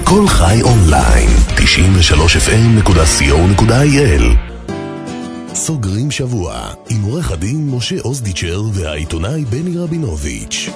כל חי אונליין, 93fm.co.il. סוגרים שבוע עם עורך הדין משה אוזדיצ'ר והעיתונאי בני רבינוביץ'.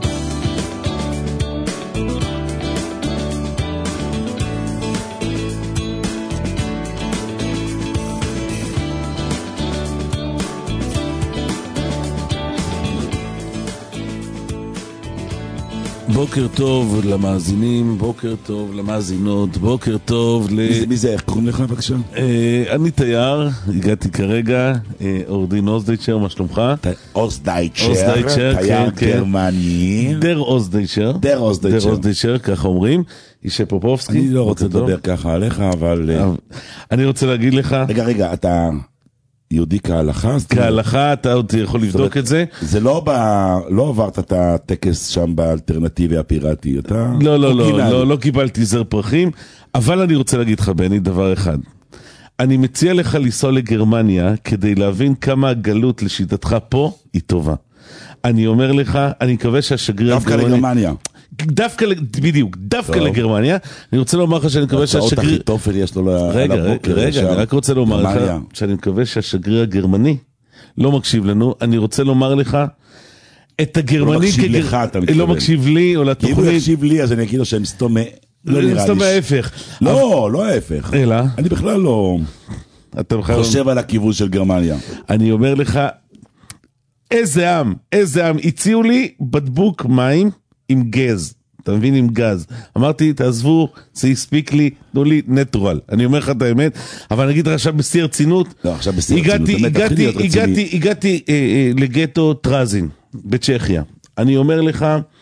בוקר טוב למאזינים, בוקר טוב למאזינות, בוקר טוב מי זה? איך קוראים לך בבקשה? אני תייר, הגעתי כרגע, עורך דין אוזדיצ'ר, מה שלומך? אוזדיצ'ר, תייר גרמני. דר אוזדיצ'ר, כך אומרים. אישה פופובסקי. אני לא רוצה לדבר ככה עליך, אבל... אני רוצה להגיד לך... רגע, אתה... יהודי כהלכה? כהלכה, אתה עוד יכול לבדוק את זה? זה לא עברת את הטקס שם באלטרנטיבי הפיראטי, אתה... לא קיבלתי זר פרחים, אבל אני רוצה להגיד לך, בני, דבר אחד. אני מציע לך לנסוע לגרמניה, כדי להבין כמה הגלות לשיטתך פה היא טובה. אני אומר לך, אני מקווה שהשגריר... דווקא לגרמניה. דווקא לגרמניה. אני רוצה לומר לך שאני מקווה שהשגריר... החיטופל יש לו רגע, אני רק רוצה לומר לך שאני מקווה שהשגריר הגרמני לא מקשיב לנו. אני רוצה לומר לך את הגרמני... לא מקשיב לך, אתה מתכוון. לא מקשיב לי או לתוכנית. אם הוא יקשיב לי, אז אני אגיד לו שהם סתומה. לא נראה לי. סתומה ההפך. לא ההפך. אלא? אני בכלל לא חושב על הכיוון של גרמניה. אני אומר לך, איזה עם, הציעו לי בדבוק מים עם גז, אתה מבין, עם גז. אמרתי, תעזבו, זה הספיק לי, תנו לי נטרל. אני אומר לך את האמת, אבל אני אגיד לך עכשיו בשיא הרצינות. לא, עכשיו בשיא הרצינות. הגעתי לגטו טרזין, בצ'כיה. אני אומר לך,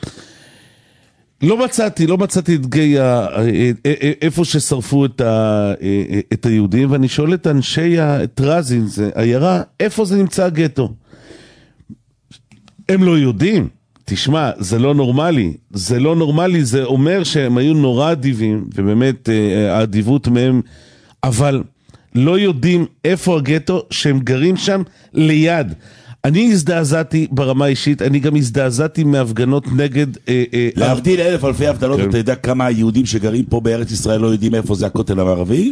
לא מצאתי את גיא, איפה ששרפו את היהודים, ואני שואל את אנשי הטרזין, זה עיירה, איפה זה נמצא הגטו? הם לא יודעים. תשמע, זה לא נורמלי, זה אומר שהם היו נורא אדיבים, ובאמת האדיבות מהם, אבל לא יודעים איפה הגטו, שהם גרים שם ליד. אני הזדעזעתי ברמה אישית, אני גם הזדעזעתי מהפגנות נגד... להבדיל אלף אלפי הבדלות, אתה יודע כמה היהודים שגרים פה בארץ ישראל לא יודעים איפה זה הכותל המערבי?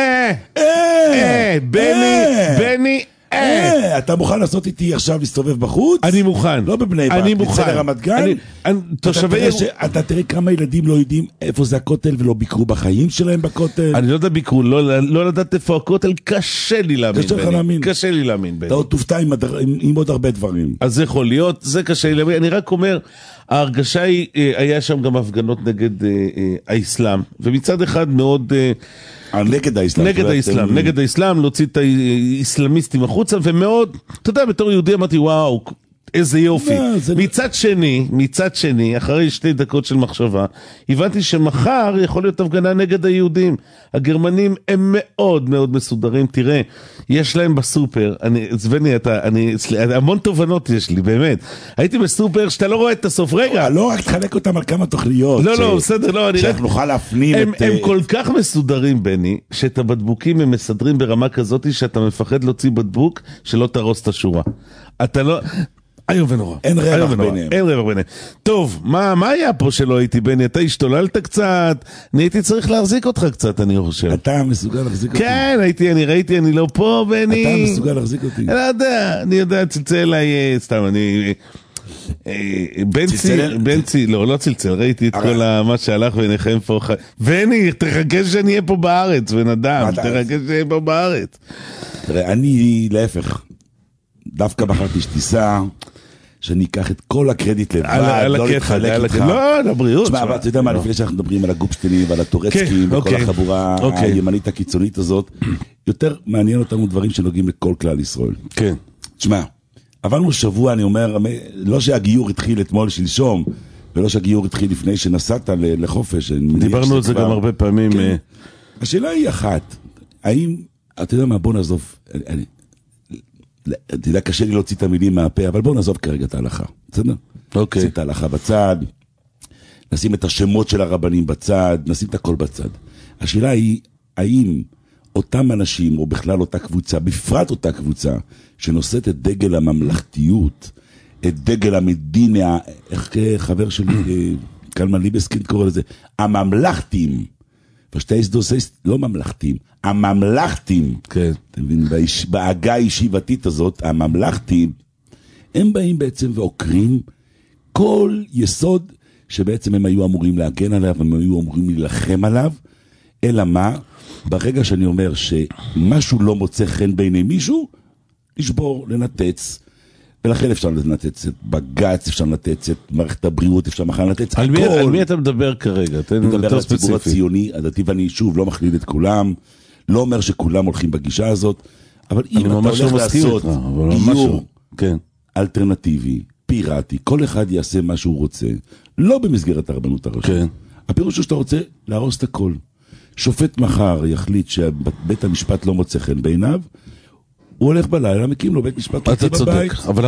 בני... אתה מוכן לעשות איתי עכשיו להסתובב בחוץ? אני מוכן. לא בבני ברק, נצא לרמת גן. אתה תראה כמה ילדים לא יודעים איפה זה הכותל ולא ביקרו בחיים שלהם בכותל. אני לא יודע ביקרו, לא לדעת איפה הכותל, קשה לי להאמין. קשה לי להאמין. אתה עוד תופתע עם עוד הרבה דברים. אז זה יכול להיות, זה קשה לי להאמין. אני רק אומר, ההרגשה היא, היה שם גם הפגנות נגד האסלאם, ומצד אחד מאוד... נגד האסלאם, להוציא את האסלאמיסטים החוצה, ומאוד, אתה יודע, בתור יהודי אמרתי, וואו, איזה יופי. מצד שני, אחרי 2 דקות של מחשבה, הבנתי שמחר יכול להיות הפגנה נגד היהודים. הגרמנים הם מאוד מאוד מסודרים, תראה, יש להם בסופר, המון תובנות יש לי, באמת. הייתי בסופר שאתה לא רואה את הסוף, רגע. לא, רק תחלק אותם על כמה תוכניות. לא, בסדר, לא, אני רק... שאנחנו נוכל להפנים את... הם כל כך מסודרים, בני, שאת הבדבוקים הם מסדרים ברמה כזאת, שאתה מפחד להוציא בדבוק, שלא תרוס את השורה. אתה לא... איום ונורא. אין רווח ביניהם. טוב, מה היה פה שלא הייתי בני? אתה השתוללת קצת, אני הייתי צריך להחזיק אותך קצת, אני חושב. אתה מסוגל להחזיק אותי? כן, ראיתי, אני לא פה, בני. אתה מסוגל להחזיק אותי? אני יודע, צלצל אליי, סתם, בנצי, לא צלצל, ראיתי את כל מה שהלך ונחם פה. בני, תחכה שאני אהיה פה בארץ, בן אדם, תחכה שאני אהיה פה בארץ. תראה, אני להפך, דווקא בחרתי שתיסע, שאני אקח את כל הקרדיט לבד, לא להתחלק איתך. לא, לבריאות. תשמע, אבל אתה יודע מה, לפני שאנחנו מדברים על הגופשטינים ועל הטורצקים וכל החבורה הימנית הקיצונית הזאת, יותר מעניין אותנו דברים שנוגעים לכל כלל ישראל. כן. תשמע, עברנו שבוע, אני אומר, לא שהגיור התחיל אתמול שלשום, ולא שהגיור התחיל לפני שנסעת לחופש. דיברנו על זה גם הרבה פעמים. השאלה היא אחת, האם, אתה יודע מה, בוא נעזוב, אתה יודע, קשה לי להוציא את המילים מהפה, אבל בואו נעזוב כרגע את ההלכה, בסדר? אוקיי. נשים את ההלכה בצד, נשים את השמות של הרבנים בצד, נשים את הכל בצד. השאלה היא, האם אותם אנשים, או בכלל אותה קבוצה, בפרט אותה קבוצה, שנושאת את דגל הממלכתיות, את דגל המדינה, איך חבר שלי, קלמן ליבסקינד קורא לזה, הממלכתים, פשטייס דוסייס, לא ממלכתיים, הממלכתיים, כן. אתה מבין, בהגה הישיבתית הזאת, הממלכתיים, הם באים בעצם ועוקרים כל יסוד שבעצם הם היו אמורים להגן עליו, הם היו אמורים להילחם עליו, אלא מה? ברגע שאני אומר שמשהו לא מוצא חן בעיני מישהו, לשבור, לנתץ, ולכן אפשר לנתץ את בג"ץ, אפשר לנתץ את מערכת הבריאות, אפשר מחר לנתץ הכל. על מי אתה מדבר כרגע? אני מדבר על הציבור הציוני, הדתי, ואני שוב לא מכליל את כולם, לא אומר שכולם הולכים בגישה הזאת, אבל אם אתה הולך לעשות גיור אלטרנטיבי, פיראטי, כל אחד יעשה מה שהוא רוצה, לא במסגרת הרבנות הראשית. הפירוש הוא שאתה רוצה להרוס את הכל. שופט מחר יחליט שבית המשפט לא מוצא חן בעיניו, הוא הולך בלילה, מקים לו בית משפט פרטי בבית. אתה צודק, אבל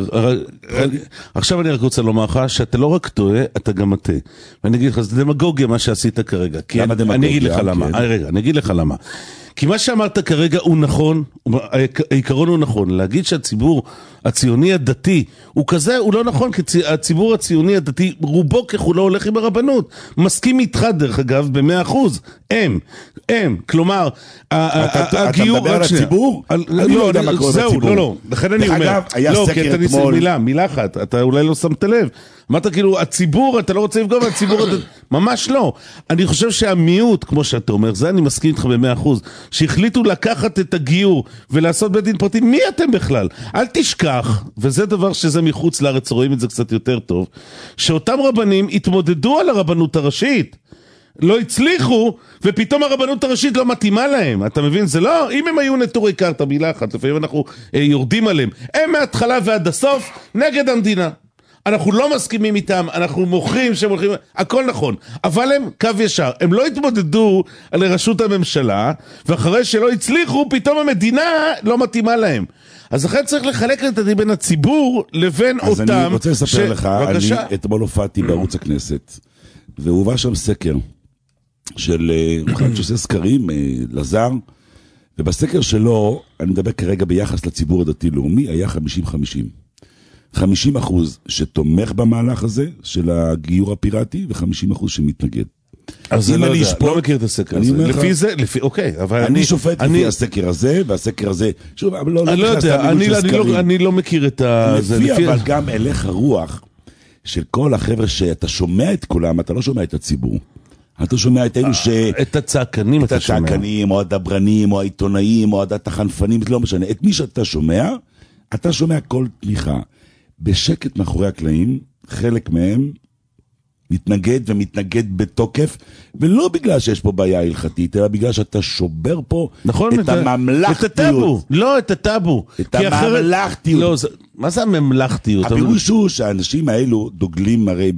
עכשיו אני רק רוצה לומר לך, שאתה לא רק טועה, אתה גם מטעה. ואני אגיד לך, זה דמגוגיה מה שעשית כרגע. למה דמגוגיה? אני אגיד לך למה. רגע, אני אגיד לך למה. כי מה שאמרת כרגע הוא נכון, העיקרון הוא נכון. להגיד שהציבור הציוני הדתי הוא כזה, הוא לא נכון, כי הציבור הציוני הדתי רובו ככולו הולך עם הרבנות. מסכים איתך דרך אגב ב100%. כלומר, אתה מדבר על הציבור? אני לא יודע מה קורה בציבור. לא, לכן אני אומר. לא, כי אתה ניסה מילה אחת, אתה אולי לא שמת לב. אמרת כאילו, הציבור, אתה לא רוצה לפגוע מהציבור, ממש לא. אני חושב שהמיעוט, כמו שאתה אומר, זה אני מסכים איתך ב100%, שהחליטו לקחת את הגיור ולעשות בית דין פרטי, מי אתם בכלל? אל תשכח, וזה דבר שזה מחוץ לארץ, רואים את זה קצת יותר טוב, שאותם רבנים התמודדו על הרבנות הראשית, לא הצליחו, ופתאום הרבנות הראשית לא מתאימה להם. אתה מבין? זה לא, אם הם היו נטורי קרתא, מילה אחת, לפעמים אנחנו יורדים עליהם, הם מההתחלה ועד הסוף נגד המדינה. אנחנו לא מסכימים איתם, אנחנו מוכרים שהם הולכים, הכל נכון, אבל הם קו ישר, הם לא התמודדו על ראשות הממשלה, ואחרי שלא הצליחו, פתאום המדינה לא מתאימה להם. אז לכן צריך לחלק את זה בין הציבור לבין אותם. אז אני רוצה לספר לך, אני אתמול הופעתי בערוץ הכנסת, והובא שם סקר של אחד שעושה סקרים, לזר, ובסקר שלו, אני מדבר כרגע ביחס לציבור הדתי-לאומי, היה 50-50. 50% שתומך במהלך הזה של הגיור הפיראטי, ו50% שמתנגד. אז אני לא מכיר את הסקר הזה. לפי זה, אוקיי. אני שופט לפי הסקר הזה, והסקר הזה, שוב, אני לא יודע, אני לא מכיר את זה. לפי, אבל גם הלך הרוח של כל החבר'ה שאתה שומע את כולם, אתה לא שומע את הציבור. אתה שומע את אלו את הצעקנים אתה שומע. את הצעקנים, או הדברנים, או העיתונאים, או התחנפנים, לא משנה. את מי שאתה שומע כל תמיכה. בשקט מאחורי הקלעים, חלק מהם מתנגד ומתנגד בתוקף, ולא בגלל שיש פה בעיה הלכתית, אלא בגלל שאתה שובר פה נכון, את הממלכתיות. את הטאבו, לא את הטאבו. את הממלכתיות. לא, מה זה הממלכתיות? הפירוש הוא שהאנשים האלו דוגלים הרי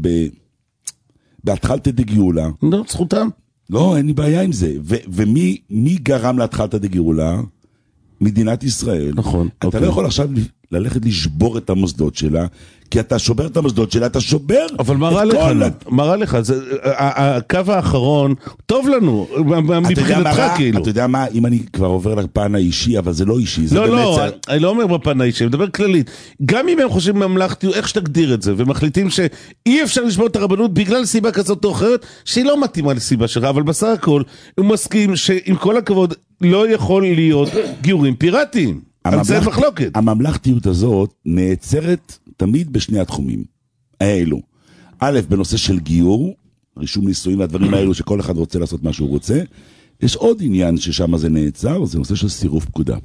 בהתחלת דגאולה. לא, זכותם. לא, אין לי בעיה עם זה. ומי גרם להתחלת דגאולה? מדינת ישראל. נכון. אתה לא יכול עכשיו ללכת לשבור את המוסדות שלה, כי אתה שובר את המוסדות שלה, אתה שובר... אבל מראה לך, הקו האחרון, טוב לנו, מבחינתך כאילו. אתה יודע מה, אם אני כבר עובר לפן האישי, אבל זה לא אישי, זה באמת... לא, אני לא אומר בפן האישי, אני מדבר כללית. גם אם הם חושבים ממלכתיות, איך שתגדיר את זה, ומחליטים שאי אפשר לשבור את הרבנות בגלל סיבה כזאת או אחרת, שהיא לא מתאימה לסיבה שלך, אבל בסך הכל, הוא מסכים שעם כל הכבוד, לא יכול להיות גיורים פיראטיים. על זה מחלוקת. הממלכתיות הזאת נעצרת תמיד בשני התחומים האלו. א', בנושא של גיור, רישום נישואים והדברים האלו שכל אחד רוצה לעשות מה שהוא רוצה. יש עוד עניין ששם זה נעצר, זה נושא של סירוב פקודה.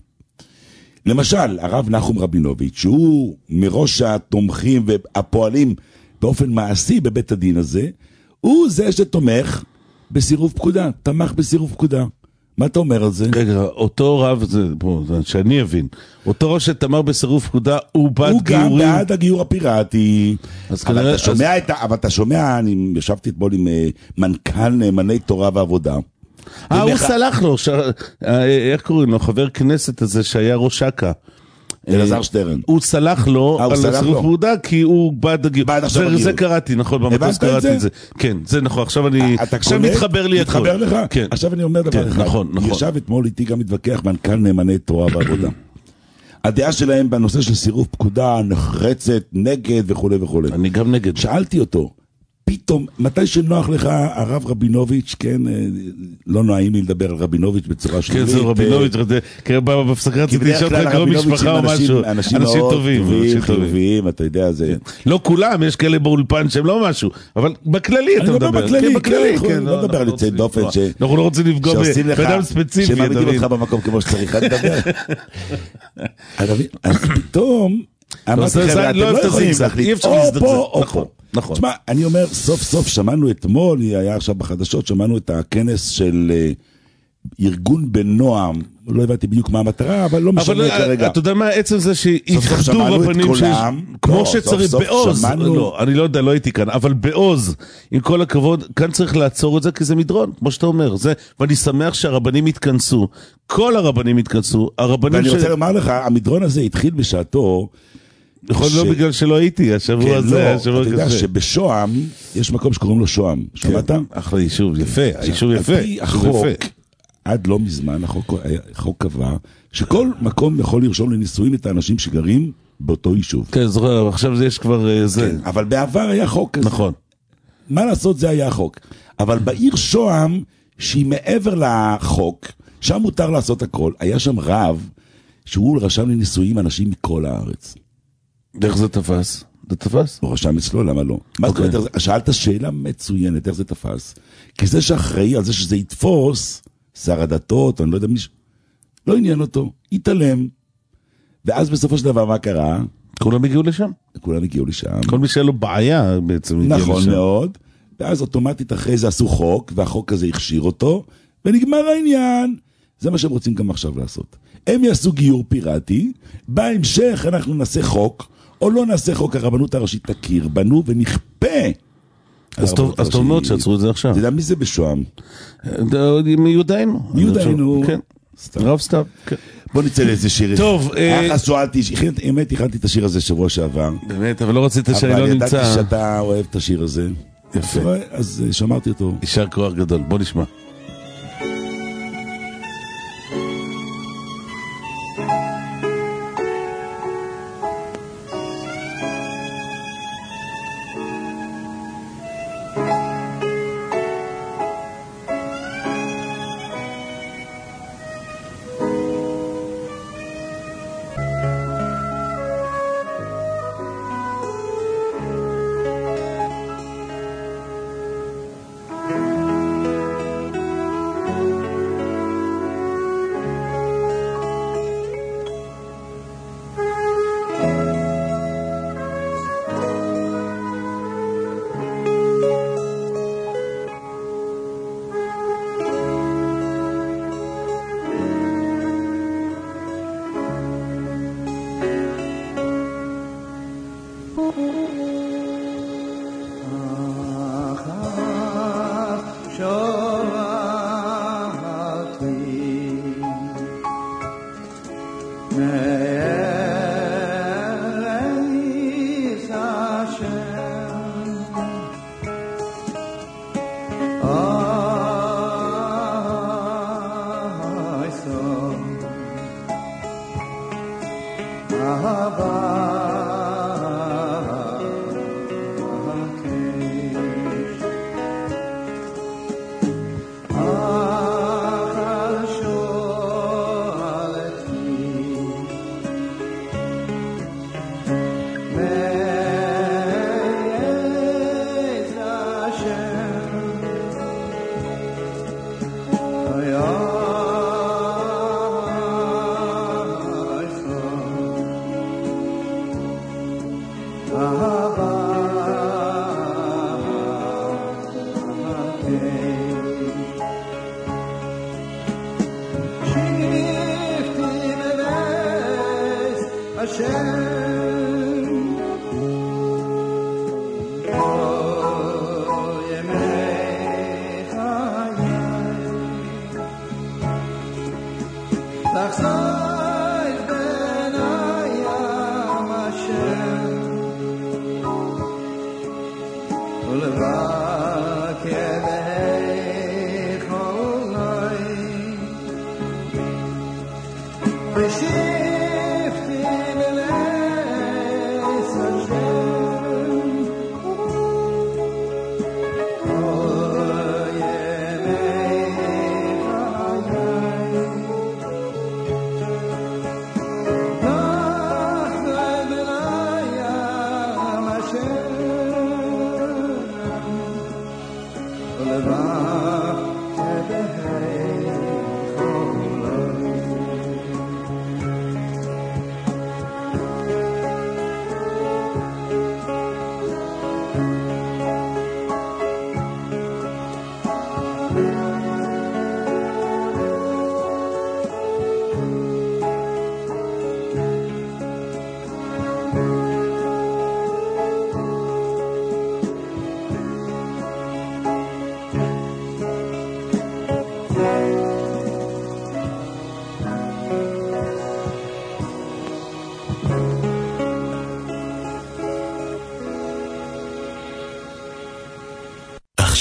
למשל, הרב נחום רבינוביץ', שהוא מראש התומכים והפועלים באופן מעשי בבית הדין הזה, הוא זה שתומך בסירוב פקודה, תמך בסירוב פקודה. מה אתה אומר על זה? רגע, אותו רב, שאני אבין, אותו רב שתמר בסירוב פקודה, הוא בעד גיורים. הוא גם בעד הגיור הפיראטי. אבל אתה שומע, אני ישבתי אתמול עם מנכ"ל נאמני תורה ועבודה. הוא סלח לו, איך קוראים לו? חבר כנסת הזה שהיה ראש אכ"א. אלעזר שטרן. הוא סלח לו על הסירוב פקודה כי הוא בעד הגיור. זה קראתי, נכון, במטוס קראתי את זה. כן, זה נכון, עכשיו מתחבר לי הכל. מתחבר לך? עכשיו אני אומר דבר אחד. נכון. ישב אתמול איתי גם מתווכח מנכ"ל נאמני תורה ועבודה. הדעה שלהם בנושא של סירוב פקודה נחרצת, נגד וכו' וכו'. אני גם נגד. שאלתי אותו, פתאום, מתי שנוח לך, הרב רבינוביץ', כן, לא נעים לי לדבר על רבינוביץ' בצורה שלילית. כן, זה רבינוביץ', בהפסקה רציתי לשאול לך קרוב משפחה או משהו. אנשים טובים, חיוביים, אתה יודע, זה... לא כולם, יש כאלה באולפן שהם לא משהו, אבל בכללי אתה מדבר. אני בכללי, כן, לא מדבר על יוצאי דופן, אנחנו לא רוצים לפגוע באדם ספציפי. שמעמידים אותך במקום כמו שצריך, אני מדבר. אז פתאום... אמרתי חבר'ה, אתם לא יכולים להחליט, או פה. נכון. תשמע, אני אומר, סוף סוף שמענו אתמול, היה עכשיו בחדשות, שמענו את הכנס של ארגון בנועם, לא הבנתי בדיוק מה המטרה, אבל לא משנה כרגע. אתה יודע מה, עצם זה שהתחדו רבנים כמו שצריך בעוז, אני לא יודע, לא הייתי כאן, אבל בעוז, עם כל הכבוד, כאן צריך לעצור את זה, כי זה מדרון, כמו שאתה אומר, ואני שמח שהרבנים התכנסו, כל הרבנים התכנסו, ואני רוצה לומר לך, המדרון הזה התחיל בשעתו, יכול להיות לא בגלל שלא הייתי, השבוע הזה, השבוע כזה. אתה יודע שבשוהם, יש מקום שקוראים לו שוהם, שמעת? אחלה יישוב, יפה, היישוב יפה. על פי החוק, עד לא מזמן, החוק קבע, שכל מקום יכול לרשום לנישואים את האנשים שגרים באותו יישוב. כן, זוכר, עכשיו יש כבר זה. אבל בעבר היה חוק כזה. נכון. מה לעשות, זה היה החוק. אבל בעיר שוהם, שהיא מעבר לחוק, שם מותר לעשות הכל, היה שם רב, שהוא רשם לנישואים אנשים מכל הארץ. איך זה תפס? זה תפס? הוא רשם אצלו, למה לא? מה זאת אומרת, שאלת שאלה מצוינת, איך זה תפס? כי זה שאחראי על זה שזה יתפוס, שר הדתות, אני לא יודע מי לא עניין אותו, התעלם. ואז בסופו של דבר מה קרה? כולם הגיעו לשם. כולם הגיעו לשם. כל מי שהיה לו בעיה בעצם הגיע לשם. נכון מאוד. ואז אוטומטית אחרי זה עשו חוק, והחוק הזה הכשיר אותו, ונגמר העניין. זה מה שהם רוצים גם עכשיו לעשות. הם יעשו גיור פיראטי, בהמשך אנחנו נעשה חוק, או לא נעשה חוק, הרבנות הראשית תכיר בנו ונכפה. אז טוב מאוד שעצרו את זה עכשיו. אתה יודע מי זה בשוהם? מיודענו. מיודענו. כן. רב סתיו. בוא נצא לאיזה שיר. טוב. אז שואלתי, האמת, הכנתי את השיר הזה שבוע שעבר. באמת, אבל לא רצית שאני לא נמצא. אבל ידעתי שאתה אוהב את השיר הזה. יפה. אז שמרתי אותו. יישר כוח גדול, בוא נשמע.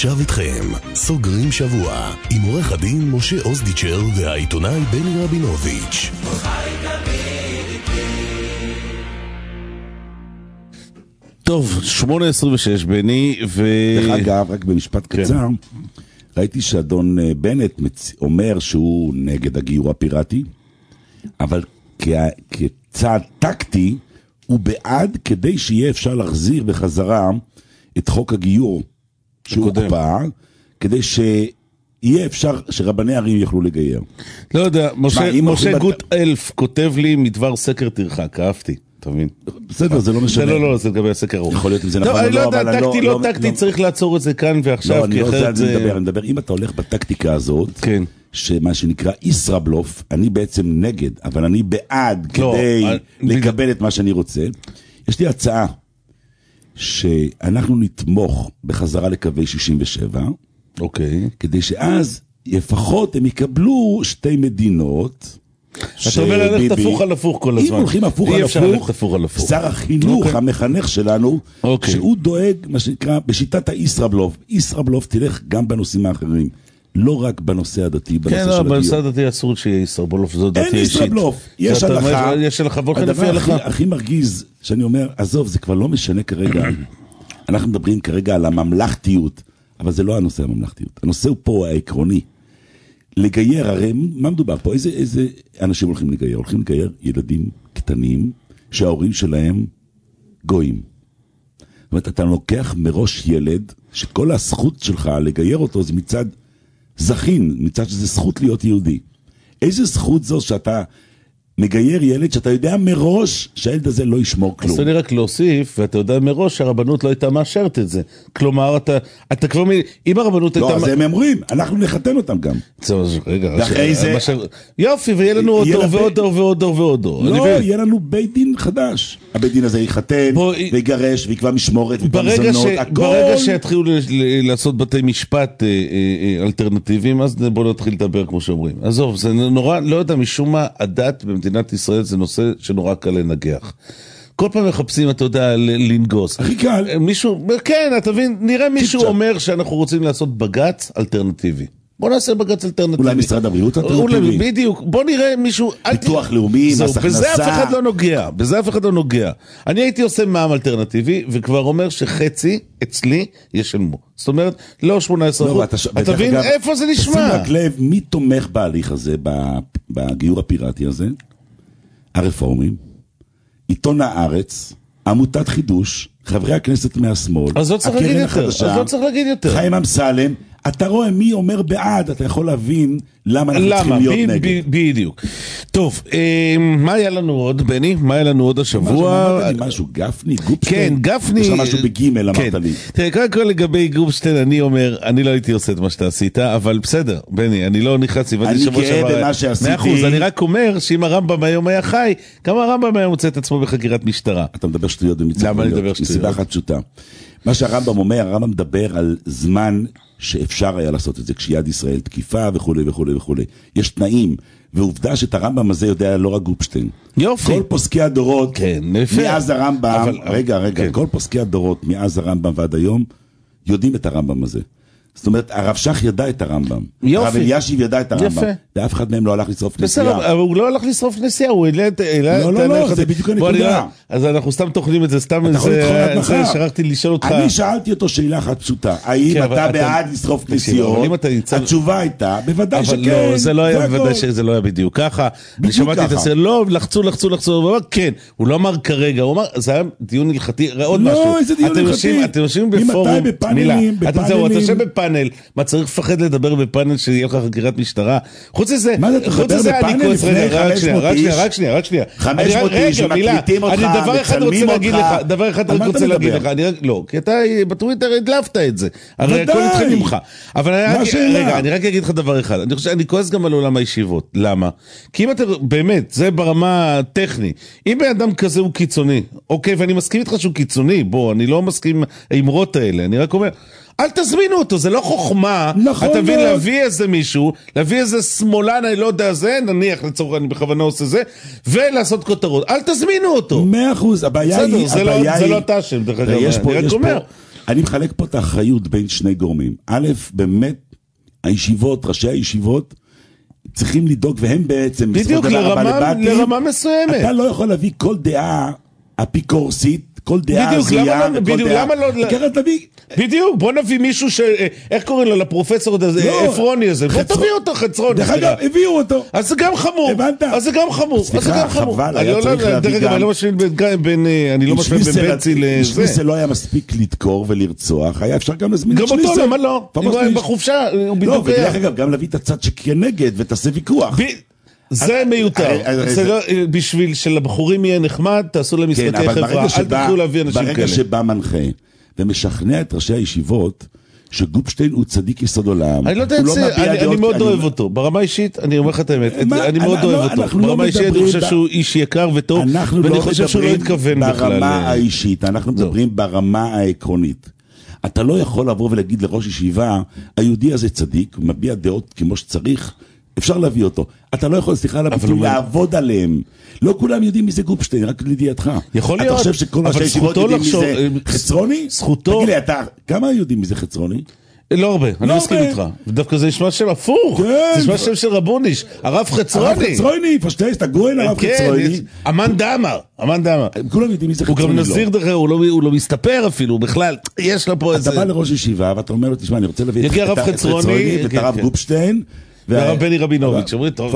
ועכשיו איתכם, סוגרים שבוע, עם עורך הדין משה אוזדיצ'ר והעיתונאי בני רבינוביץ'. טוב, 8:26 בני, דרך אגב, רק במשפט קצר, ראיתי שאדון בנט אומר שהוא נגד הגיור הפיראטי, אבל כצעד טקטי, הוא בעד כדי שיהיה אפשר להחזיר בחזרה את חוק הגיור שהוקפא, כדי שיהיה אפשר שרבני ערים יוכלו לגייר. לא יודע, משה גוט אלף כותב לי מדבר סקר תרחק, אהבתי. תבין. בסדר, זה לא משנה. לא, זה לגבי הסקר ארוך. יכול להיות אם זה נכון. אני לא יודע, טקטי לא טקטי, צריך לעצור את זה כאן ועכשיו. לא, אני מדבר, אם אתה הולך בטקטיקה הזאת, שמה שנקרא ישראבלוף, אני בעצם נגד, אבל אני בעד כדי לקבל את מה שאני רוצה. יש לי הצעה, שאנחנו נתמוך בחזרה לקווי 67, כדי שאז לפחות הם יקבלו שתי מדינות, אתה אומר ללכת הפוך על הפוך כל הזמן. אם הולכים הפוך על הפוך, שר החינוך המחנך שלנו, שהוא דואג, מה שנקרא, בשיטת הישראבלוף, ישראבלוף תלך גם בנושאים האחרים, לא רק בנושא הדתי, בנושא של הדיור. כן, בנושא הדתי אסור שיהיה ישראבלוף, זו דתי אישית. אין ישראבלוף, יש הלכה. יש הלכה, הדבר הכי מרגיז, שאני אומר, עזוב, זה כבר לא משנה כרגע, אנחנו מדברים כרגע על הממלכתיות, אבל זה לא הנושא הממלכתיות, הנושא הוא פה העקרוני. לגייר, הרי מה מדובר פה? איזה אנשים הולכים לגייר? הולכים לגייר ילדים קטנים שההורים שלהם גויים. זאת אומרת, אתה לוקח מראש ילד שכל הזכות שלך לגייר אותו זה מצד זכין, מצד שזה זכות להיות יהודי. איזה זכות זו שאתה מגייר ילד שאתה יודע מראש שהילד הזה לא ישמור כלום. אז אני רק להוסיף, ואתה יודע מראש שהרבנות לא הייתה מאשרת את זה. כלומר, אתה כבר אם הרבנות הייתה... לא, אז הם אומרים, אנחנו נחתן אותם גם. רגע, ואחרי זה... יופי, ויהיה לנו עוד דור ועוד דור ועוד דור ועוד דור. לא, יהיה לנו בית דין חדש. הבית דין הזה ייחתן, ויגרש, ויקבע משמורת, ויקבע מזונות, הכל. ברגע שיתחילו לעשות בתי משפט אלטרנטיביים, אז בואו נתחיל לדבר כמו שאומרים. עזוב, זה נורא, לא יודע, משום מה, הדת במדינת ישראל זה נושא שנורא קל לנגח. כל פעם מחפשים, אתה יודע, לנגוס. הכי קל. מישהו, כן, אתה מבין, נראה מישהו אומר שאנחנו רוצים לעשות בגץ אלטרנטיבי. בוא נעשה בגץ אלטרנטיבי. אולי משרד הבריאות אלטרנטיבי. בדיוק, בוא נראה מישהו... ביטוח לאומי, מס הכנסה. בזה אף אחד לא נוגע. אני הייתי עושה מע"מ אלטרנטיבי, וכבר אומר שחצי אצלי ישלמו. זאת אומרת, לא 18%. אתה מבין, איפה זה נשמע? תשים רק לב, מי תומך בהליך הזה, בגיור הפיראטי הזה? הרפורמים, עיתון הארץ, עמותת חידוש, חברי הכנסת מהשמאל, הקרן החדשה, חיים אמסלם. אתה רואה מי אומר בעד, אתה יכול להבין למה אנחנו צריכים להיות נגד. בדיוק. טוב, מה היה לנו עוד, בני? מה היה לנו עוד השבוע? אמרת לי משהו, גפני, גופשטיין? כן, גפני. יש לך משהו בגימל, אמרת לי. תראה, קודם כל לגבי גופשטיין, אני אומר, אני לא הייתי עושה את מה שאתה עשית, אבל בסדר, בני, אני לא נכנס, אני גאה במה שעשיתי. 100%, אני רק אומר שאם הרמב"ם היום היה חי, כמה הרמב"ם היה מוצא את עצמו בחקירת משטרה? אתה מדבר שטויות במצב. למה אני מדבר שטויות? מסיבה אחת פשוטה. מה שהרמב"ם אומר, הרמב"ם מדבר על זמן שאפשר היה לעשות את זה, כשיד ישראל תקיפה וכו' וכו' וכו'. יש תנאים, ועובדה שאת הרמב"ם הזה יודע לא רק גופשטיין. יופי. כל פוסקי הדורות, כן, מאז הרמב"ם, רגע, כן. כל פוסקי הדורות, מאז הרמב"ם ועד היום, יודעים את הרמב"ם הזה. זאת אומרת, הרב שך ידע את הרמב"ם. יופי. הרב אלישיב ידע את הרמב"ם. ואף אחד מהם לא הלך לשרוף כנסייה. בסדר, אבל הוא לא הלך לשרוף כנסייה, הוא העלה... לא, זה בדיוק הנקודה. אז אנחנו סתם תוכנים את זה, סתם זה שכחתי לשאול אותך. אני שאלתי אותו שאלה אחת פשוטה, האם אתה בעד לשרוף כנסיות? התשובה הייתה, בוודאי שכן. לא, זה לא היה, בוודאי שזה לא היה בדיוק ככה. אני שמעתי את זה, לא, לחצו, הוא אמר כן, הוא לא אמר כרגע, הוא אמר, זה היה דיון הלכתי, עוד משהו. לא, איזה דיון הלכתי? אתם יושבים בפורום, אתה יושב בפאנל, מה צריך לפחד לדבר בפאנל שיהיה לך חקירת משטרה? חוץ לזה, מה אתה תדבר בפאנל לפני 500 איש? רק שנייה. 500 איש שמקליטים אותך, מצלמים אותך. דבר אחד רק רוצה להגיד לך, לא, כי אתה בטוויטר הדלפת את זה, הרי הכל התחיל ממך. אבל רגע, אני רק אגיד לך דבר אחד, אני כועס גם על עולם הישיבות, למה? כי אם אתה, באמת, זה ברמה טכני, אם באדם כזה הוא קיצוני, אוקיי, ואני מסכים איתך שהוא קיצוני, בוא, אני לא מסכים האמרות האלה, אני רק אומר, אל תזמינו אותו, זה לא חוכמה, אתה מבין להביא איזה מישהו, להביא איזה שמאלן, אני לא יודע זה, נניח לצורך, אני בכוונה עושה זה, ולעשות כותרות, אל תזמינו אותו. 100%, הבעיה היא... זה לא אתה השם, דרך אגב, אני רק אומר. אני מחלק פה את האחריות בין שני גורמים. א', באמת, הישיבות, ראשי הישיבות, צריכים לדאוג, והם בעצם, בדיוק, לרמה מסוימת. אתה לא יכול להביא כל דעה אפיקורסית, כל דעה הזויה, בדיוק, למה לא... בדיוק, בוא נביא מישהו ש... איך קוראים לו? לפרופסור אפרוני הזה. בוא תביא אותו, חצרוני. דרך אגב, הביאו אותו. אז זה גם חמור. הבנת? אז זה גם חמור. סליחה, חבל, היה צריך להביא גם... אני לא משווה בין בנצי לזה. שליסל לא היה מספיק לדקור ולרצוח, היה אפשר גם להזמין את שליסל. גם אותו, למה לא? בחופשה, הוא בדיוק... לא, ודרך אגב, גם להביא את הצד שכנגד ותעשה ויכוח. זה מיותר, בשביל שלבחורים יהיה נחמד, תעשו להם משחקי חברה, אל תתחילו להביא אנשים כאלה. ברגע שבא מנחה ומשכנע את ראשי הישיבות, שגופשטיין הוא צדיק יסוד עולם, אני לא יודע, אני מאוד אוהב אותו, ברמה אישית, אני אומר לך את האמת, אני מאוד אוהב אותו, ברמה אישית אני חושב שהוא איש יקר וטוב, ואני חושב שהוא לא התכוון בכלל. ברמה האישית, אנחנו מדברים ברמה העקרונית. אתה לא יכול לבוא ולהגיד לראש ישיבה, היהודי הזה צדיק, מביע דעות כמו שצריך, אפשר להביא אותו. אתה לא יכול, סליחה, לעבוד עליהם. לא כולם יודעים מי זה גופשטיין, רק לידיעתך. יכול להיות. אתה חושב שכל ראשי הישיבות יודעים מי זה חצרוני? זכותו. תגיד לי, כמה יודעים מי זה חצרוני? לא הרבה, אני מסכים איתך. ודווקא זה נשמע שם הפוך. זה נשמע שם של רבוניש. הרב חצרוני. הרב חצרוני, פשטייס, אתה גואל הרב חצרוני. אמן דאמר. כולם יודעים מי זה חצרוני. הוא גם נזיר דרך, הוא לא מסתפר אפילו, בכלל. יש לו פה איזה... אתה בא לראש ישיבה ואתה אומר לו, תשמע, אני רוצה להביא יגיע הרב חצרוני ואת הרב גופשטיין והרב בני רבינוביץ', אומרים, טוב,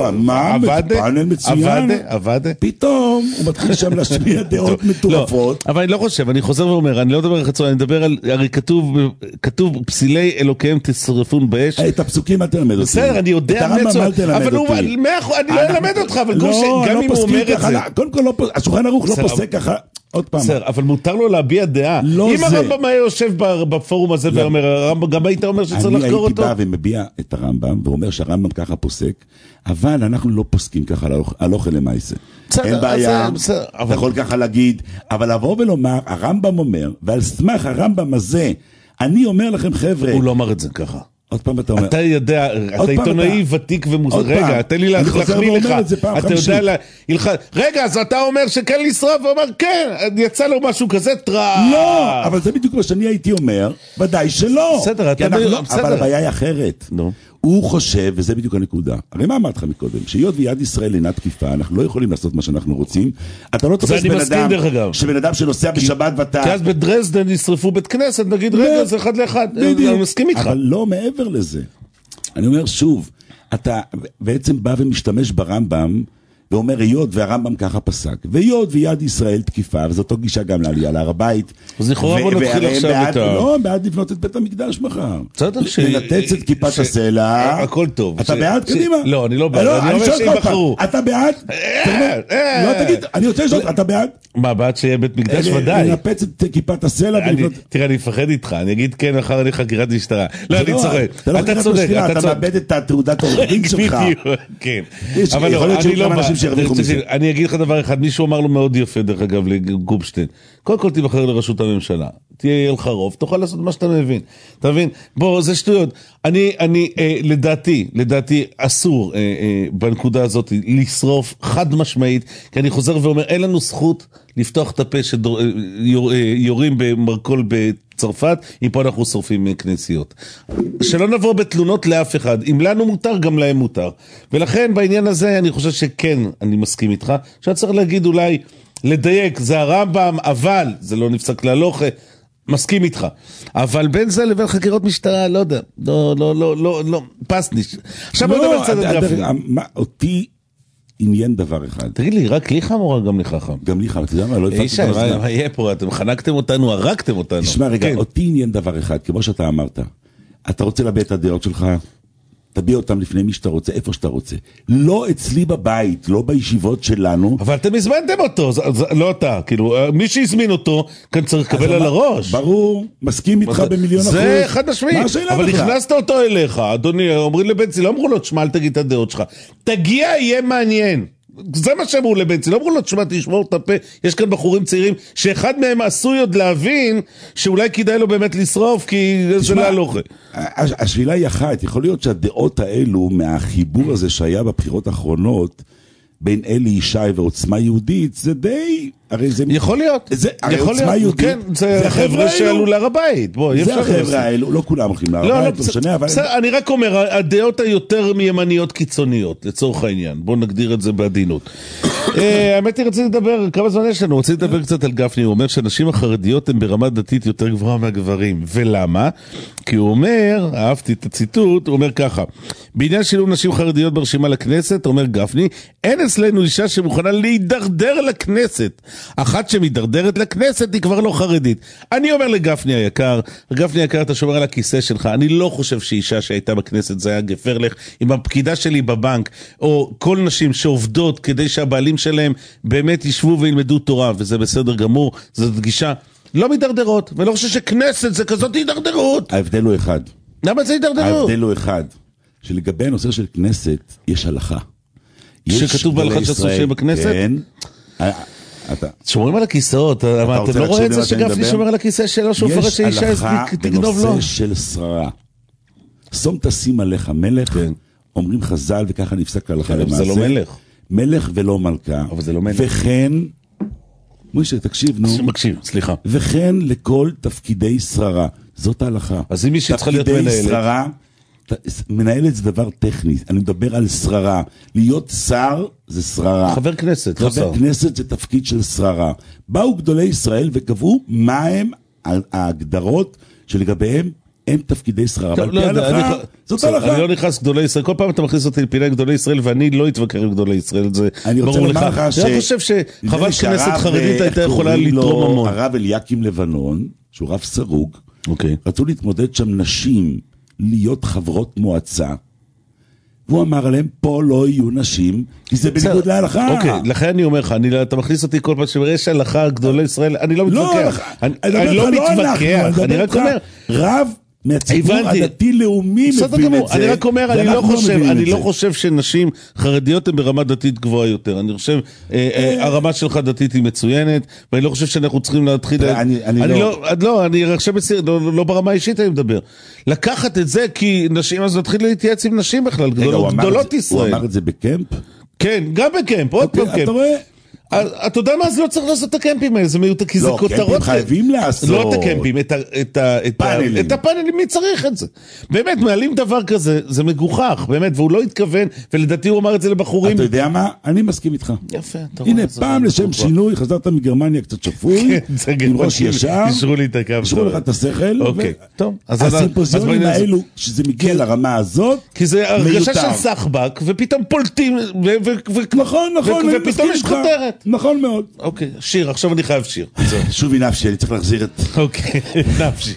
עבד. פתאום הוא מתחיל שם להשמיע דעות מטורפות. אבל אני לא חושב, אני חוזר ואומר, אני לא מדבר על חצרוני, אני מדבר על, הרי כתוב, פסילי אלוקיהם תשרפון באש. את הפסוקים אתה למד אותי. בסדר, אני יודע, אבל אני לא אלמד אותך, אבל גם אם הוא אומר את זה. קודם כל, השולחן ערוך לא פוסק ככה. עוד פעם. בסדר, אבל מותר לו להביע דעה. אם הרמב"ם היה יושב בפורום הזה ואומר, הרמב"ם, גם היית אומר שצריך לחקור אותו? אני הייתי בא ומביע את הרמב"ם, ואומר שהרמב"ם ככה פוסק, אבל אנחנו לא פוסקים ככה על אוכל למעשה. אין בעיה, אתה יכול ככה להגיד, אבל לבוא ולומר, הרמב"ם אומר, ועל סמך הרמב"ם הזה, אני אומר לכם חבר'ה... הוא לא אמר את זה ככה. עוד פעם אתה אומר. אתה יודע, אתה עיתונאי ותיק ומוזר. רגע, תן לי להחמיא לך. אתה יודע, רגע, אז אתה אומר שכן לשרוף, ואומר כן, יצא לו משהו כזה טרף. לא, אבל זה בדיוק מה שאני הייתי אומר, ודאי שלא. בסדר, אבל הבעיה היא אחרת. הוא חושב, וזה בדיוק הנקודה. הרי מה אמרת לך מקודם? שיוד ויד ישראל אינה תקיפה, אנחנו לא יכולים לעשות מה שאנחנו רוצים. אתה לא תופס בן אדם שנוסע בשבת ואתה... כי אז בדרזדן ישרפו בית כנסת, נגיד רגע, זה אחד לאחד. אני מסכים איתך. אבל לא מעבר לזה. אני אומר שוב, אתה בעצם בא ומשתמש ברמב"ם, ואומר היות והרמב"ם ככה פסק, והיות ויד ישראל תקיפה, וזאת אותו גישה גם לעלייה להר הבית. אז לכאורה בוא נתחיל עכשיו את ה... לא, בעד לבנות את בית המקדש מחר. בסדר לנתץ את כיפת הסלע. הכל טוב. אתה בעד קדימה? לא, אני לא בעד. אני אומר שיבחרו. אתה בעד? לא תגיד, אני רוצה לשאול, אתה בעד? מה, בעד שיהיה בית מקדש ודאי. לנפץ את כיפת הסלע. תראה, אני מפחד איתך, אני אגיד כן, אחר אני חקירת משטרה. לא, אני צוחק. אתה צודק, אתה מאבד את תעודת העורך דין שלך. כן. אבל אני לא בא. אני אגיד לך דבר אחד, מישהו אמר לו מאוד יפה דרך אגב לגופשטיין, קודם כל תבחר לראשות הממשלה, תהיה לך רוב, תוכל לעשות מה שאתה מבין, אתה מבין? בוא, זה שטויות. אני לדעתי אסור בנקודה הזאת לשרוף חד משמעית, כי אני חוזר ואומר, אין לנו זכות לפתוח את הפה שיורים במרקול בצרפת, אם פה אנחנו שורפים כנסיות. שלא נבוא בתלונות לאף אחד, אם לנו מותר, גם להם מותר. ולכן בעניין הזה אני חושב שכן, אני מסכים איתך, שאתה צריך להגיד אולי, לדייק, זה הרמב"ם, אבל זה לא נפסק להלוכה, מסכים איתך. אבל בין זה לבין חקירות משטרה, לא יודע, לא, פסניש. עכשיו בוא נדבר קצת הגרפים. אותי עניין דבר אחד. תגיד לי, רק לי חם או גם לי חכם? גם לי חם, אתה יודע מה, לא הפעלתי את האוזניים. מה יהיה פה, אתם חנקתם אותנו, הרגתם אותנו. תשמע רגע, אותי עניין דבר אחד, כמו שאתה אמרת, אתה רוצה להביע את הדעות שלך, תביע אותם לפני מי שאתה רוצה, איפה שאתה רוצה. לא אצלי בבית, לא בישיבות שלנו. אבל אתם הזמנתם אותו, לא אתה, כאילו, מי שהזמין אותו, כאן צריך לקבל על הראש. ברור, מסכים איתך ב1,000,000%. זה חד משמעית, אבל הכנסת אותו אליך, אדוני, אומרים לבנצי, לא אמרו לו, תשמע, אל תגיד את הדעות שלך. תגיע, יהיה מעניין. זה מה שאמרו לבנצי, לא אמרו לו, תשמע, תשמור את הפה, יש כאן בחורים צעירים, שאחד מהם עשוי עוד להבין, שאולי כדאי לו באמת לשרוף, כי זה לא הלוכה. השאלה היא אחת, יכול להיות שהדעות האלו, מהחיבור הזה שהיה בבחירות האחרונות, בין אלי ישי ועוצמה יהודית, זה די, הרי זה... יכול להיות. הרי עוצמה יהודית. כן, זה החבר'ה שעלו להר הבית. זה החבר'ה האלו, לא כולם הולכים להר הבית, לא משנה, אבל... אני רק אומר, הדעות היותר מימניות קיצוניות, לצורך העניין. בואו נגדיר את זה בעדינות. האמת היא, רציתי לדבר, כמה זמן יש לנו? רציתי לדבר קצת על גפני. הוא אומר שהנשים החרדיות הן ברמה דתית יותר גבוהה מהגברים. ולמה? כי הוא אומר, אהבתי את הציטוט, הוא אומר ככה, בעניין שילוב נשים חרדיות ברשימה לכנסת, אומר גפני, אין אצלנו אישה שמוכנה להידרדר לכנסת. אחת שמדרדרת לכנסת היא כבר לא חרדית. אני אומר לגפני היקר, גפני היקר, אתה שומר על הכיסא שלך, אני לא חושב שאישה שהייתה בכנסת זה היה גפרלך, עם הפקידה שלי בבנק, או כל נשים שעובדות כדי שהבעלים שלהם באמת ישבו וילמדו תורה, וזה בסדר גמור, זאת גישה לא מדרדרות, ולא חושב שכנסת זה כזאת הידרדרות. ההבדל הוא אחד. למה זה הידרדרות? ההבדל הוא אחד, שלגבי הנושא של כנסת יש הלכה. שכתוב בהלכה שאסור שיהיה בכנסת? כן. שומרים על הכיסאות, אתם לא רואים את זה שגפני שומר על הכיסא שלו, שהוא פרש שאישה תגנוב לו? יש הלכה בנושא של שררה. שום תשים עליך מלך, אומרים חז"ל, וככה נפסק להלכה למעשה. זה לא מלך. מלך ולא מלכה. אבל זה לא מלך. וכן, מוישה, תקשיב, נו. מקשיב, סליחה. וכן לכל תפקידי שררה. זאת ההלכה. אז אם מישהי צריכה להיות מנהלת. תפקידי שררה, מנהלת זה דבר טכני, אני מדבר על שררה. להיות שר זה שררה. חבר כנסת, לא שר. חבר כנסת זה תפקיד של שררה. באו גדולי ישראל וקבעו מה הם ההגדרות שלגביהם הם תפקידי שררה. אבל פי הלכה, זאת הלכה. אני לא נכנס גדולי ישראל, כל פעם אתה מכניס אותי לפינה גדולי ישראל, ואני לא אתווכר עם גדולי ישראל, זה ברור לך. אני חושב שחברת כנסת חרדית הייתה יכולה לתרום המון. הרב אליקים לבנון, שהוא רב סרוג, רצו להתמודד שם נשים, להיות חברות מועצה, והוא אמר עליהם, פה לא יהיו נשים, כי זה בניגוד להלכה. אוקיי, לכן אני אומר לך, אתה מכניס אותי כל פעם שיש הלכה גדולי ישראל, אני לא מתווכח. אני לא מתווכח, אני רק אומר, רב מהציבור הדתי-לאומי מבין את זה. אני רק אומר, אני לא חושב שנשים חרדיות הן ברמה דתית גבוהה יותר. אני חושב, הרמה שלך דתית היא מצוינת, ואני לא חושב שאנחנו צריכים להתחיל... אני עכשיו לא ברמה האישית אני מדבר. לקחת את זה, כי נשים, אז נתחיל להתייעץ עם נשים בכלל, גדולות ישראל. הוא אמר את זה בקמפ? כן, גם בקמפ, עוד פעם קמפ. אתה רואה? אתה יודע מה? אז לא צריך לעשות את הקמפים האלה, כי זה כותרות... לא, קמפים חייבים לעשות. לא את הקמפים, את הפאנלים, מי צריך את זה? באמת, מעלים דבר כזה, זה מגוחך, באמת, והוא לא התכוון, ולדעתי הוא אמר את זה לבחורים. אתה יודע מה? אני מסכים איתך. יפה. הנה, פעם לשם שינוי, חזרת מגרמניה קצת שפוי, עם ראש ישר, ישרו לי את הקו. ישרו לך את השכל, טוב. הסימפוזיונים האלו, שזה מגיע לרמה הזאת, כי זה הרגשה של סחבק, ופתאום פולטים, נכון, ופתאום יש כותרת. נכון מאוד. אוקיי, שיר, עכשיו אני חייב שיר. שובי נפשי, אני צריך להחזיר את... אוקיי, נפשי.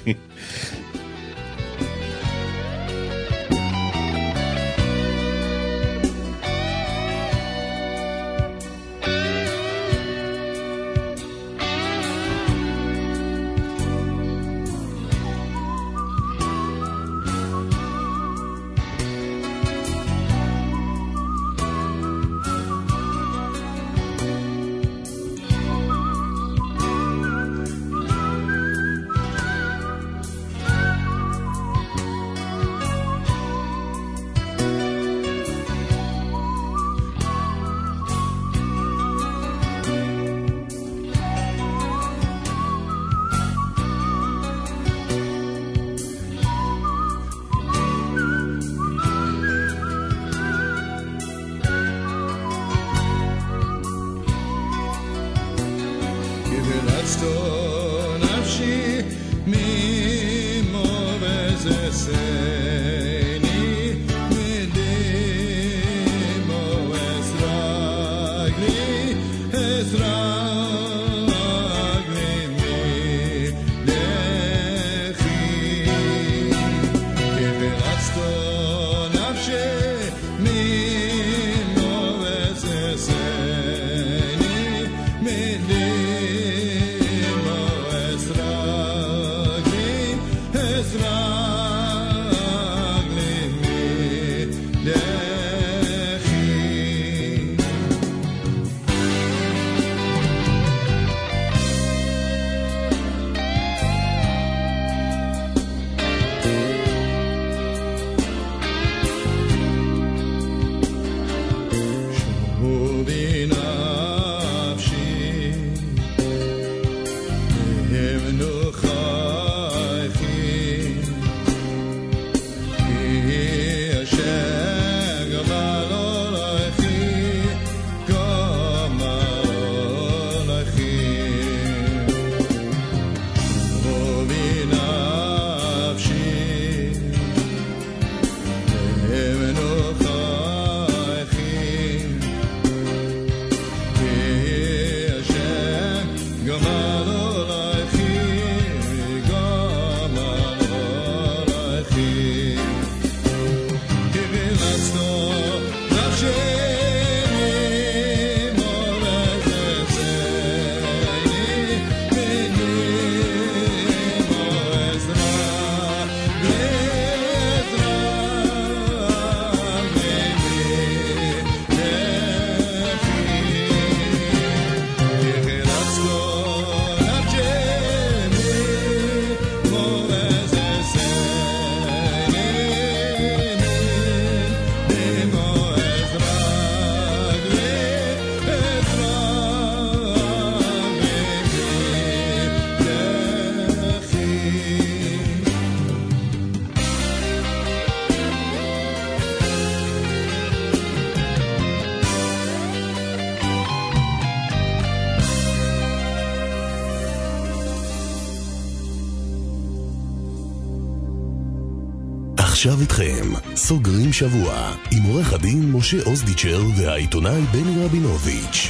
עכשיו איתכם, סוגרים שבוע, עם עורך הדין משה אוזדיצ'ר והעיתונאי בני רבינוביץ'.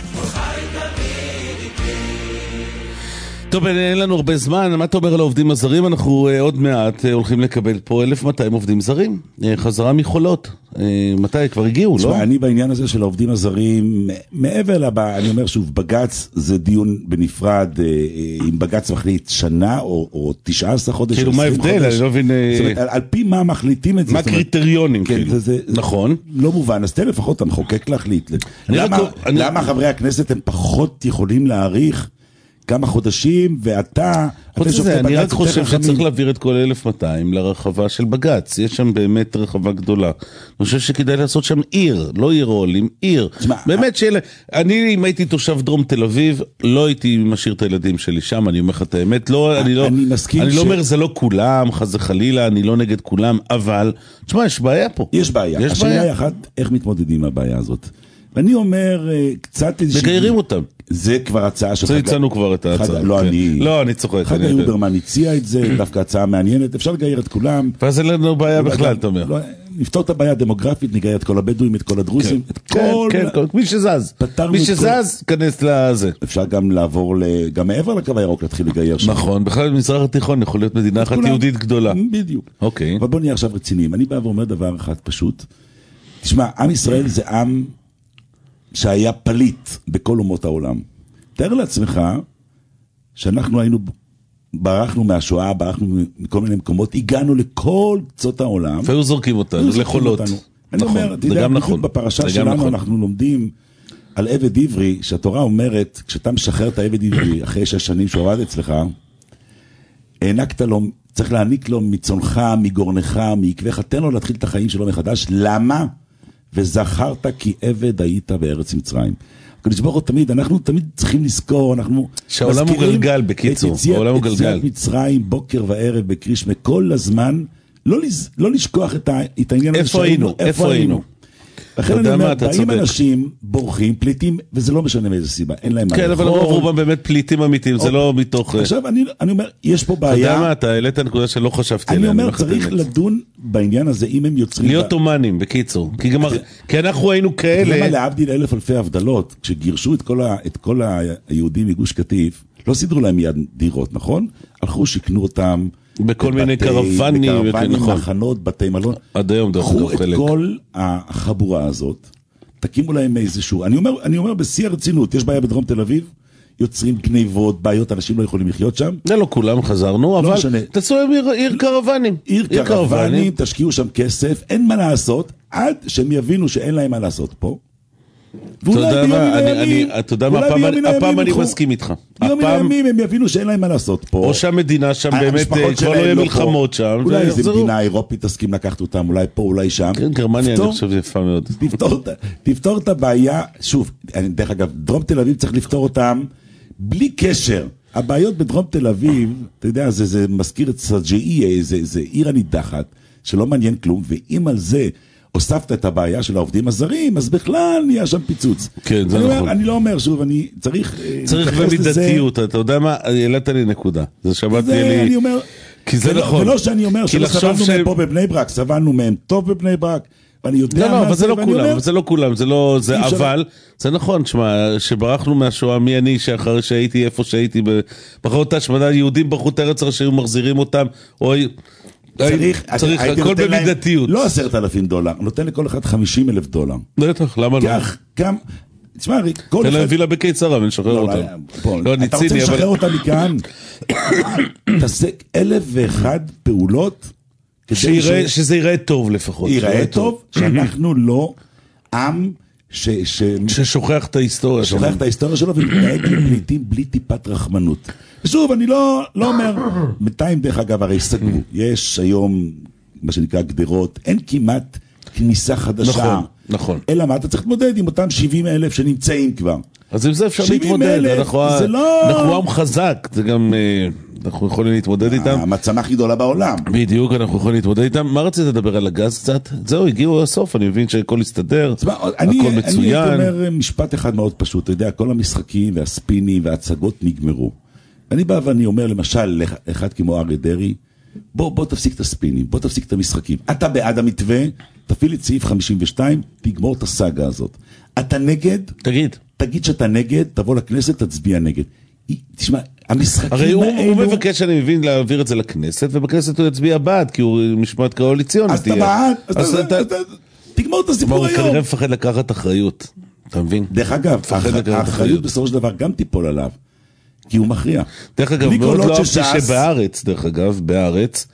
טוב, אין לנו הרבה זמן, מה אתה אומר על העובדים הזרים? אנחנו עוד מעט הולכים לקבל פה 1,200 עובדים זרים, חזרה מחולות. מתי? כבר הגיעו, לא? אני בעניין הזה של העובדים הזרים, מעבר לבא, אני אומר שוב, בגץ זה דיון בנפרד, אם בגץ מחליט שנה או 19 חודש, כאילו מה ההבדל? אני לא מבין... זאת אומרת, על פי מה מחליטים את זה? מה הקריטריונים? נכון. לא מובן, אז תן לפחות המחוקק להחליט. למה חברי הכנסת הם פחות יכולים להעריך כמה חודשים, ואתה... חוץ לזה, אני רק חושב שצריך להעביר את כל 1,200 לרחבה של בגץ. יש שם באמת רחבה גדולה. אני חושב שכדאי לעשות שם עיר, לא עיר עולים, עיר. באמת שאלה, אני אם הייתי תושב דרום תל אביב, לא הייתי משאיר את הילדים שלי שם, אני אומר לך את האמת. אני לא אומר, זה לא כולם, חס וחלילה, אני לא נגד כולם, אבל, תשמע, יש בעיה פה. יש בעיה. השאלה היא אחת, איך מתמודדים עם הבעיה הזאת? ואני אומר, קצת איזושהי... מגיירים אותם. זה כבר הצעה שלך. זה הצענו כבר את ההצעה. לא, אני צוחק. חגי יוברמן הציע את זה, דווקא הצעה מעניינת, אפשר לגייר את כולם. ואז אין לנו בעיה בכלל, אתה אומר. נפתור את הבעיה הדמוגרפית, נגייר את כל הבדואים, את כל הדרוזים, את כל... כן, מי שזז. מי שזז, כנס לזה. אפשר גם לעבור, גם מעבר לקו הירוק להתחיל לגייר שם. נכון, בכלל במזרח התיכון יכול להיות מדינה אחת יהודית גדולה. בדיוק. אוקיי. אבל בוא נהיה עכשיו רציניים. אני בא ואומר דבר אחד פשוט. תשמע, עם ישראל זה עם שהיה פליט בכל אומות העולם. תאר לעצמך שאנחנו ברחנו מהשואה, ברחנו מכל מיני מקומות, הגענו לכל קצות העולם. והיו זורקים אותנו, לחולות. אני אומר, אתה יודע, בדיוק בפרשה שלנו אנחנו לומדים על עבד עברי, שהתורה אומרת, כשאתה משחרר את העבד עברי, אחרי 6 שנים שהוא עבד אצלך, הענקת לו, צריך להעניק לו מצונך, מגורנך, מעקבך, תן לו להתחיל את החיים שלו מחדש. למה? וזכרת כי עבד היית בארץ מצרים. כשברוך תמיד, אנחנו תמיד צריכים לזכור, אנחנו שהעולם הוא גלגל, בקיצור, העולם הוא גלגל. יציאת מצרים, בוקר וערב, בקריש, מכל הזמן, לא לשכוח את העניין הזה. איפה היינו? לכן אני אומר, באים אנשים, בורחים, פליטים, וזה לא משנה מאיזה סיבה, אין להם מה. כן, אבל רובם באמת פליטים אמיתיים, זה לא מתוך... עכשיו, אני אומר, יש פה בעיה... אתה יודע מה, אתה העלית הנקודה שלא חשבתי עליה. אני אומר, צריך לדון בעניין הזה, אם הם יוצרים... להיות אומנים, בקיצור. כי אנחנו היינו כאלה... למה להבדיל 1,000 אלפי הבדלות, כשגירשו את כל היהודים מגוש קטיף, לא סידרו להם מיד דירות, נכון? הלכו, שיקנו אותם... בכל מיני קרוונים, מחנות, בתי מלון. עד היום דרך אגב חלק. קחו את כל החבורה הזאת, תקימו להם איזשהו, אני אומר בשיא הרצינות, יש בעיה בדרום תל אביב, יוצרים גניבות, בעיות, אנשים לא יכולים לחיות שם. זה לא כולם חזרנו, אבל תעשו עיר קרוונים. עיר קרוונים, תשקיעו שם כסף, אין מה לעשות, עד שהם יבינו שאין להם מה לעשות פה. אתה יודע מה, הפעם אני מסכים איתך. ביום מן הימים הם יבינו שאין להם מה לעשות פה. או שהמדינה שם באמת כבר לא יהיה מלחמות שם. אולי איזו מדינה אירופית תסכים לקחת אותם, אולי פה, אולי שם. כן, גרמניה אני חושב זה יפה מאוד. תפתור את הבעיה, שוב, דרך אגב, דרום תל אביב צריך לפתור אותם בלי קשר. הבעיות בדרום תל אביב, אתה יודע, זה מזכיר את סג'איה, זה עיר הנידחת, שלא מעניין כלום, ואם על זה הוספת את הבעיה של העובדים הזרים, אז בכלל נהיה שם פיצוץ. כן, זה נכון. אני לא אומר, שוב, אני צריך במידתיות, אתה יודע מה, העלית לי נקודה. זה שמעתי לי... אני אומר, כי זה נכון. ולא שאני אומר שלא סבלנו מהם פה בבני ברק, סבלנו מהם טוב בבני ברק, ואני יודע מה זה, אבל זה לא כולם, אבל זה נכון, שברחנו מהשואה, מי אני שאחרי שהייתי איפה שהייתי, בחרות ההשמדה, יהודים ברחו את הארץ שהיו מחזירים אותם, או... צריך הכל במידתיות. לא $10,000, נותן לכל אחד $50,000. בטח, למה לא? גם, תשמע, תן להם וילה בקיסריה ונשחרר אותם. אתה רוצה לשחרר אותם מכאן? תעשה 1,001 פעולות, שזה ייראה טוב לפחות. ייראה טוב, שאנחנו לא עם ששוכח את ההיסטוריה שלו. שוכח את ההיסטוריה שלו ומתנהג לפליטים בלי טיפת רחמנות. ושוב, אני לא אומר, בינתיים דרך אגב, הרי סגרו. יש היום, מה שנקרא גדרות, אין כמעט כניסה חדשה. נכון. אלא מה, אתה צריך להתמודד עם אותם 70,000 שנמצאים כבר. אז עם זה אפשר להתמודד. אנחנו עם חזק, זה גם... אנחנו יכולים להתמודד איתם. המעצמה הכי גדולה בעולם. בדיוק, אנחנו יכולים להתמודד איתם. מה רצית לדבר על הגז קצת? זהו, הגיעו הסוף, אני מבין שהכל הסתדר, הכל מצוין. אני אומר משפט אחד מאוד פשוט, אתה יודע, כל המשחקים והספינים וההצגות נגמרו. אני בא ואני אומר למשל, אחד כמו אריה דרעי, בוא תפסיק את הספינים, בוא תפסיק את המשחקים. אתה בעד המתווה, תפעיל את סעיף 52, תגמור את הסאגה הזאת. אתה נגד? תגיד שאתה נגד, תבוא לכנסת, תצביע נגד. תשמע, המשחקים האלו... הרי הוא מבקש, אני מבין, להעביר את זה לכנסת, ובכנסת הוא יצביע בעד, כי הוא משמעת קואליציונית. אז אתה בעד, אז תגמור את הסיפור היום. הוא כנראה מפחד לקחת אחריות, אתה מבין? דרך אגב, האחריות בסופו של דבר גם תיפול עליו, כי הוא מכריע. דרך אגב, מאוד לא אהבתי שבארץ, דרך אגב, בארץ,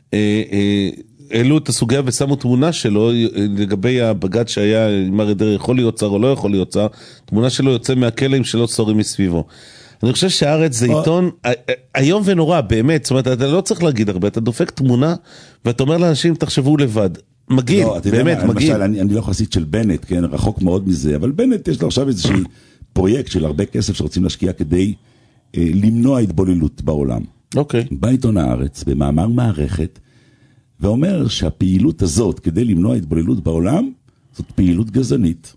העלו את הסוגיה ושמו תמונה שלו לגבי הבג"ץ שהיה, אם אריה דרעי יכול להיות שר או לא יכול להיות שר, תמונה שלו יוצא מהכלא עם שלא סורים מסביבו. אני חושב שהארץ זה עיתון היום ונורא, באמת, זאת אומרת, אתה לא צריך להגיד הרבה, אתה דופק תמונה, ואתה אומר לאנשים, תחשבו לבד. מגיעים, באמת, מגיעים. למשל, אני לא חסיד של בנט, כן, רחוק מאוד מזה, אבל בנט יש לו עכשיו איזשהו פרויקט של הרבה כסף שרוצים להשקיע כדי למנוע התבוללות בעולם. אוקיי. בא עיתון הארץ, במאמר מערכת, ואומר שהפעילות הזאת, כדי למנוע התבוללות בעולם, זאת פעילות גזענית.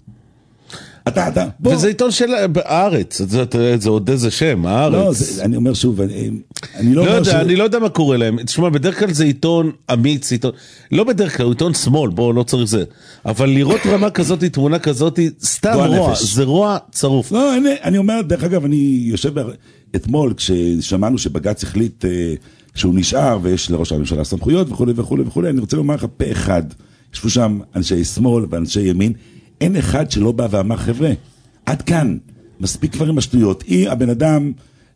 וזה עיתון של הארץ, זה עוד איזה שם, הארץ. לא, אני אומר שוב, אני לא יודע מה קורה להם. תשמע, בדרך כלל זה עיתון אמיץ, לא בדרך כלל, הוא עיתון שמאל, בואו, לא צריך זה. אבל לראות רמה כזאת, תמונה כזאת, סתם רוע, זה רוע צרוף. לא, אני אומר, דרך אגב, אני יושב אתמול, כששמענו שבג"ץ החליט שהוא נשאר, ויש לראש הממשלה סמכויות וכו' וכו' וכו', אני רוצה לומר לך פה אחד, ישבו שם אנשי שמאל ואנשי ימין, אין אחד שלא בא ואמר, חבר'ה, עד כאן, מספיק כבר עם השטויות. הבן אדם,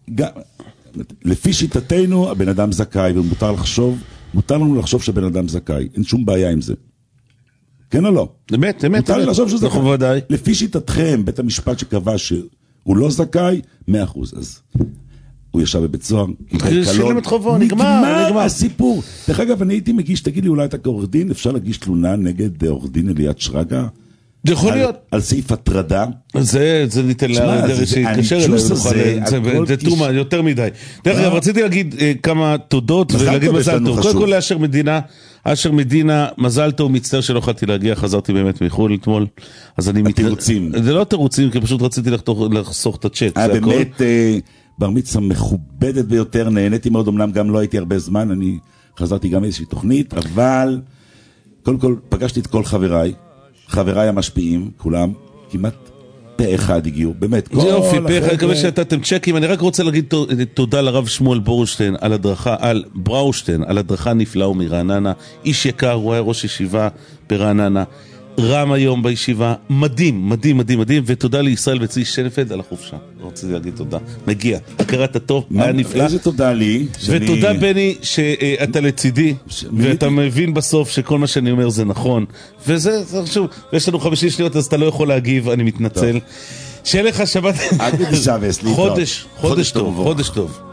לפי שיטתנו, הבן אדם זכאי, ומותר לנו לחשוב שהבן אדם זכאי. אין שום בעיה עם זה. כן או לא? אמת. מותר לי לחשוב שהוא זכאי. לפי שיטתכם, בית המשפט שקבע שהוא לא זכאי, 100%. אז הוא ישב בבית סוהר, שילם את חובו, נגמר הסיפור. דרך אגב, אני הייתי מגיש, תגיד לי, אולי אתה כעורך דין, אפשר להגיש תלונה נגד עורך דין אליעד שרגא? זה יכול להיות. על סעיף הטרדה. זה ניתן להרדר שיתקשר אליו. זה תרומה, יותר מדי. דרך אגב, רציתי להגיד כמה תודות ולהגיד מזל טוב. קודם כל לאשר מדינה, מזל טוב, מצטער שלא יכולתי להגיע, חזרתי באמת מחו"ל אתמול. התירוצים. זה לא תירוצים, כי פשוט רציתי לחסוך את הצ'אט. באמת בר מצווה מכובדת ביותר, נהניתי מאוד, אמנם גם לא הייתי הרבה זמן, אני חזרתי גם איזושהי תוכנית, אבל קודם כל פגשתי את כל חבריי המשפיעים, כולם, כמעט פה אחד הגיעו, באמת. זה יופי, פה אחד, מקווה שאתם צ'קים, אני רק רוצה להגיד תודה לרב שמואל בראושטיין, על הדרכה נפלאה מרעננה, איש יקר, הוא היה ראש ישיבה ברעננה, רם היום בישיבה, מדהים, ותודה לישראל וצי שנפלד על החופשה. רציתי להגיד תודה. מגיע, הכרת הטוב, היה נפלא. איזה תודה לי. ותודה בני שאתה לצידי, ואתה מבין בסוף שכל מה שאני אומר זה נכון. וזה חשוב, ויש לנו 50 שניות אז אתה לא יכול להגיב, אני מתנצל. שיהיה לך שבת. חודש טוב.